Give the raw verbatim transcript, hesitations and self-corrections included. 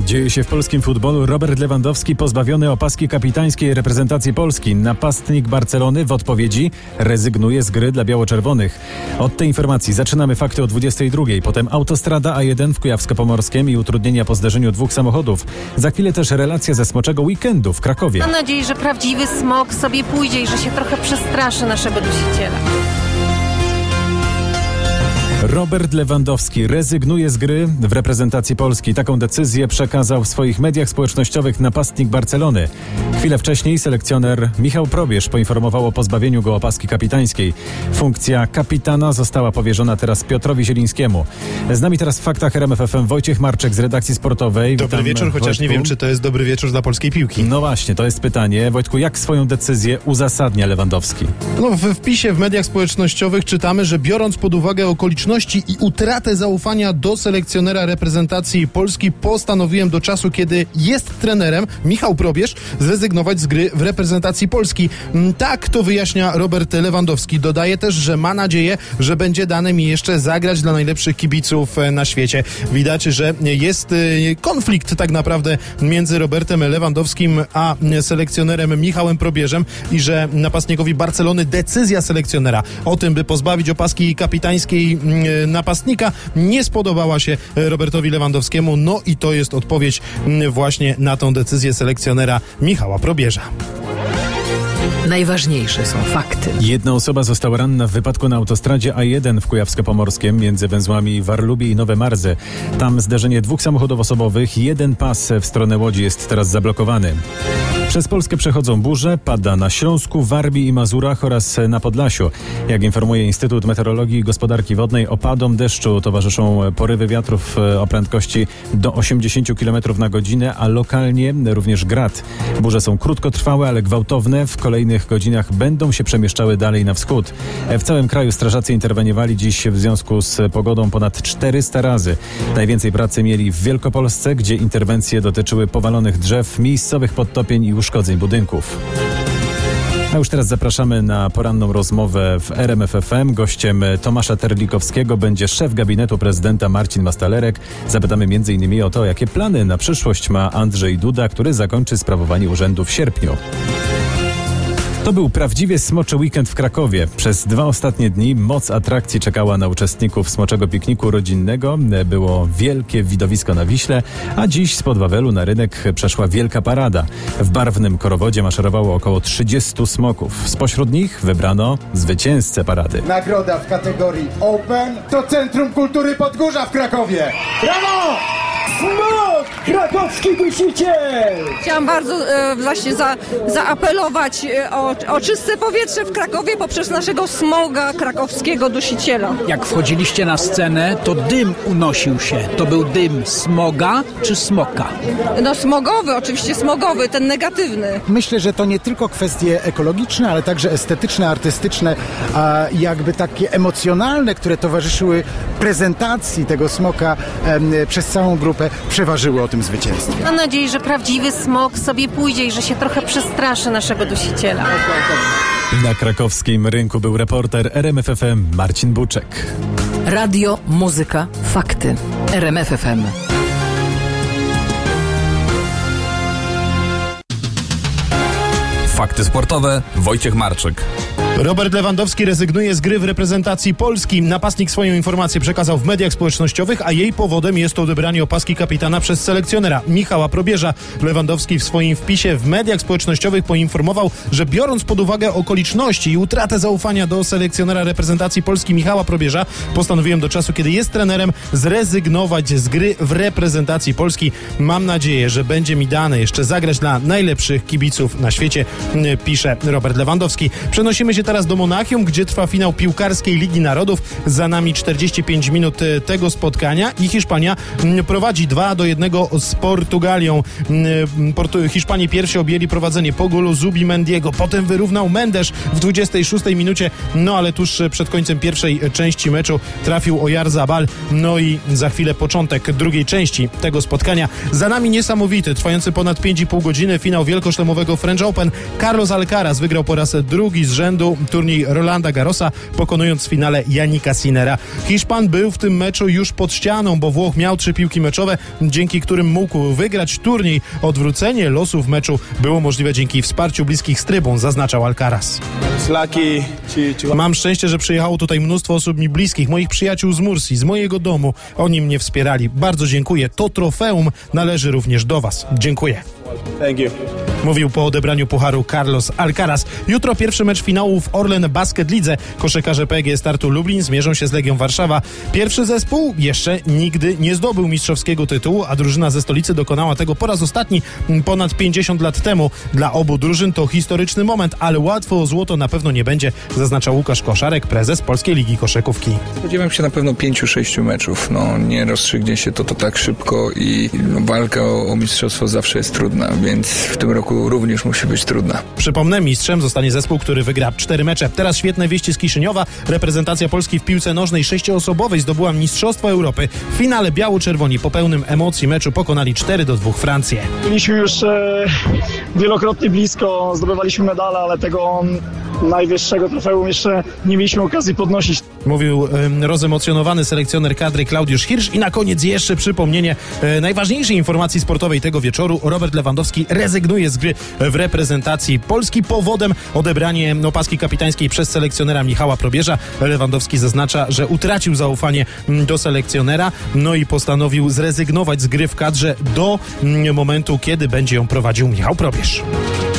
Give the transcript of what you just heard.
Dzieje się w polskim futbolu. Robert Lewandowski pozbawiony opaski kapitańskiej reprezentacji Polski. Napastnik Barcelony w odpowiedzi rezygnuje z gry dla biało-czerwonych. Od tej informacji zaczynamy fakty o dwudziestej drugiej. Potem autostrada A jeden w Kujawsko-Pomorskiem i utrudnienia po zderzeniu dwóch samochodów. Za chwilę też relacja ze smoczego weekendu w Krakowie. Mam nadzieję, że prawdziwy smok sobie pójdzie i że się trochę przestraszy naszego dusiciela. Robert Lewandowski rezygnuje z gry w reprezentacji Polski. Taką decyzję przekazał w swoich mediach społecznościowych napastnik Barcelony. Chwilę wcześniej selekcjoner Michał Probierz poinformował o pozbawieniu go opaski kapitańskiej. Funkcja kapitana została powierzona teraz Piotrowi Zielińskiemu. Z nami teraz w faktach R M F F M Wojciech Marczek z redakcji sportowej. Dobry Witam, wieczór, chociaż Wojtku. nie wiem, czy to jest dobry wieczór dla polskiej piłki. No właśnie, to jest pytanie. Wojtku, jak swoją decyzję uzasadnia Lewandowski? No, w wpisie w mediach społecznościowych czytamy, że biorąc pod uwagę okoliczności i utratę zaufania do selekcjonera reprezentacji Polski, postanowiłem do czasu, kiedy jest trenerem, Michał Probierz, zrezygnować z gry w reprezentacji Polski. Tak to wyjaśnia Robert Lewandowski. Dodaje też, że ma nadzieję, że będzie dane mi jeszcze zagrać dla najlepszych kibiców na świecie. Widać, że jest konflikt tak naprawdę między Robertem Lewandowskim a selekcjonerem Michałem Probierzem i że napastnikowi Barcelony decyzja selekcjonera o tym, by pozbawić opaski kapitańskiej napastnika, nie spodobała się Robertowi Lewandowskiemu. No i to jest odpowiedź właśnie na tą decyzję selekcjonera Michała Probierza. Najważniejsze są fakty. Jedna osoba została ranna w wypadku na autostradzie A jeden w Kujawsko-Pomorskiem między węzłami Warlubie i Nowe Marzy. Tam zderzenie dwóch samochodów osobowych. Jeden pas w stronę Łodzi jest teraz zablokowany. Przez Polskę przechodzą burze, pada na Śląsku, Warmii i Mazurach oraz na Podlasiu. Jak informuje Instytut Meteorologii i Gospodarki Wodnej, opadom deszczu towarzyszą porywy wiatrów o prędkości do osiemdziesiąt kilometrów na godzinę, a lokalnie również grad. Burze są krótkotrwałe, ale gwałtowne. W kolejnych godzinach będą się przemieszczały dalej na wschód. W całym kraju strażacy interweniowali dziś w związku z pogodą ponad czterysta razy. Najwięcej pracy mieli w Wielkopolsce, gdzie interwencje dotyczyły powalonych drzew, miejscowych podtopień i uszkodzeń budynków. A już teraz zapraszamy na poranną rozmowę w R M F F M. Gościem Tomasza Terlikowskiego będzie szef gabinetu prezydenta Marcin Mastalerek. Zapytamy między innymi o to, jakie plany na przyszłość ma Andrzej Duda, który zakończy sprawowanie urzędu w sierpniu. To był prawdziwie smoczy weekend w Krakowie. Przez dwa ostatnie dni moc atrakcji czekała na uczestników smoczego pikniku rodzinnego. Było wielkie widowisko na Wiśle, a dziś spod Wawelu na rynek przeszła wielka parada. W barwnym korowodzie maszerowało około trzydziestu smoków. Spośród nich wybrano zwycięzcę parady. Nagroda w kategorii Open to Centrum Kultury Podgórza w Krakowie. Brawo! Smok! Krakowski dusiciel! Chciałam bardzo e, właśnie za, zaapelować e, o, o czyste powietrze w Krakowie poprzez naszego smoga krakowskiego dusiciela. Jak wchodziliście na scenę, to dym unosił się. To był dym smoga czy smoka? No smogowy, oczywiście smogowy, ten negatywny. Myślę, że to nie tylko kwestie ekologiczne, ale także estetyczne, artystyczne, a jakby takie emocjonalne, które towarzyszyły prezentacji tego smoka em, przez całą grupę, przeważyły o tym zwycięstwie. Mam nadzieję, że prawdziwy smok sobie pójdzie i że się trochę przestraszy naszego dusiciela. Na krakowskim rynku był reporter R M F F M Marcin Buczek. Radio, muzyka, fakty. R M F F M. Fakty sportowe, Wojciech Marczyk. Robert Lewandowski rezygnuje z gry w reprezentacji Polski. Napastnik swoją informację przekazał w mediach społecznościowych, a jej powodem jest odebranie opaski kapitana przez selekcjonera Michała Probierza. Lewandowski w swoim wpisie w mediach społecznościowych poinformował, że biorąc pod uwagę okoliczności i utratę zaufania do selekcjonera reprezentacji Polski Michała Probierza, postanowiłem do czasu, kiedy jest trenerem, zrezygnować z gry w reprezentacji Polski. Mam nadzieję, że będzie mi dane jeszcze zagrać dla najlepszych kibiców na świecie, pisze Robert Lewandowski. Przenosimy się teraz do Monachium, gdzie trwa finał piłkarskiej Ligi Narodów. Za nami czterdzieści pięć minut tego spotkania i Hiszpania prowadzi dwa do jednego z Portugalią. Portu- Hiszpanie pierwsi objęli prowadzenie po golu Zubimendiego. Potem wyrównał Mendes w dwudziestej szóstej minucie, no ale tuż przed końcem pierwszej części meczu trafił Oyarzabal. No i za chwilę początek drugiej części tego spotkania. Za nami niesamowity, trwający ponad pięć i pół godziny finał wielkoszlemowego French Open. Carlos Alcaraz wygrał po raz drugi z rzędu turniej Rolanda Garrosa, pokonując w finale Jannika Sinnera. Hiszpan był w tym meczu już pod ścianą, bo Włoch miał trzy piłki meczowe, dzięki którym mógł wygrać turniej. Odwrócenie losów meczu było możliwe dzięki wsparciu bliskich z trybun, zaznaczał Alcaraz. Mam szczęście, że przyjechało tutaj mnóstwo osób mi bliskich, moich przyjaciół z Mursi, z mojego domu. Oni mnie wspierali. Bardzo dziękuję. To trofeum należy również do was. Dziękuję. Thank you. Mówił po odebraniu pucharu Carlos Alcaraz. Jutro pierwszy mecz finału w Orlen Basket Lidze. Koszykarze P G Startu Lublin zmierzą się z Legią Warszawa. Pierwszy zespół jeszcze nigdy nie zdobył mistrzowskiego tytułu, a drużyna ze stolicy dokonała tego po raz ostatni ponad pięćdziesiąt lat temu. Dla obu drużyn to historyczny moment, ale łatwo o złoto na pewno nie będzie, zaznaczał Łukasz Koszarek, prezes Polskiej Ligi Koszykówki. Spodziewam się na pewno pięciu, sześciu meczów. No, nie rozstrzygnie się to, to tak szybko i no, walka o, o mistrzostwo zawsze jest trudna, więc w tym roku również musi być trudna. Przypomnę, mistrzem zostanie zespół, który wygra cztery mecze. Teraz świetne wieści z Kiszyniowa. Reprezentacja Polski w piłce nożnej sześcioosobowej zdobyła Mistrzostwo Europy. W finale biało-czerwoni po pełnym emocji meczu pokonali cztery do dwóch Francję. Byliśmy już e, wielokrotnie blisko, zdobywaliśmy medale, ale tego najwyższego trofeum jeszcze nie mieliśmy okazji podnosić. Mówił e, rozemocjonowany selekcjoner kadry Klaudiusz Hirsch. I na koniec jeszcze przypomnienie e, najważniejszej informacji sportowej tego wieczoru. Robert Lewandowski rezygnuje z gry w reprezentacji Polski. Powodem odebranie opaski kapitańskiej przez selekcjonera Michała Probierza. Lewandowski zaznacza, że utracił zaufanie do selekcjonera, no i postanowił zrezygnować z gry w kadrze do momentu, kiedy będzie ją prowadził Michał Probierz.